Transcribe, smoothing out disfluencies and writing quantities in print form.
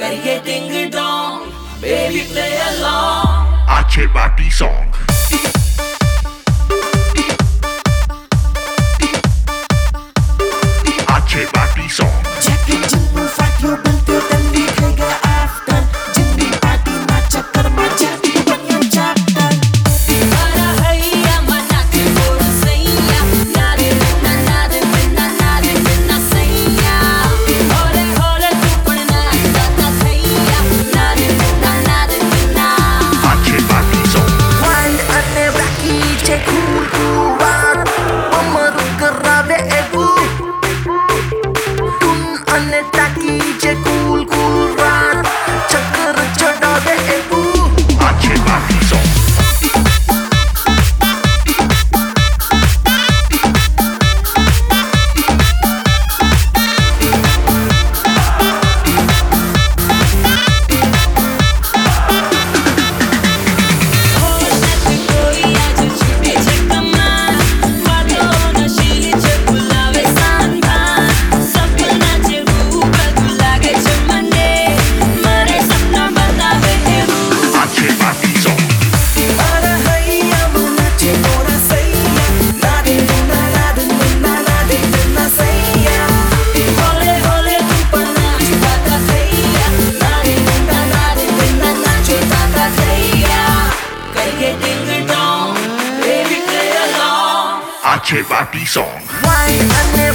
करिए ding dong, baby play along. Ache Party Song. Ache Party Song. Check it, jinnu fight your बनते तल्ली खाएगा after. जिन्नी party ना चक्कर में जाती बनिया chapter. Mara हैया मना के बोल सैया, नारे बिना सैया. होले होले तू पढ़ना दादा थैया, नारे बिना. Ache Party Song. Wild ane wacky che cool vibe. Amaru करावे ebu. Tun ane tacky che cool vibe. चक्कर चढ़ावे ebu. Ache Party Song. Ache Party Song. Mara हैया मुना che मोरा सैया. नारे बिना सैया. होले होले तू पढ़ना दादा थैया, नारे बिना दादा थैया. करिए ding dong, baby play along. Ache Party Song. Wild ane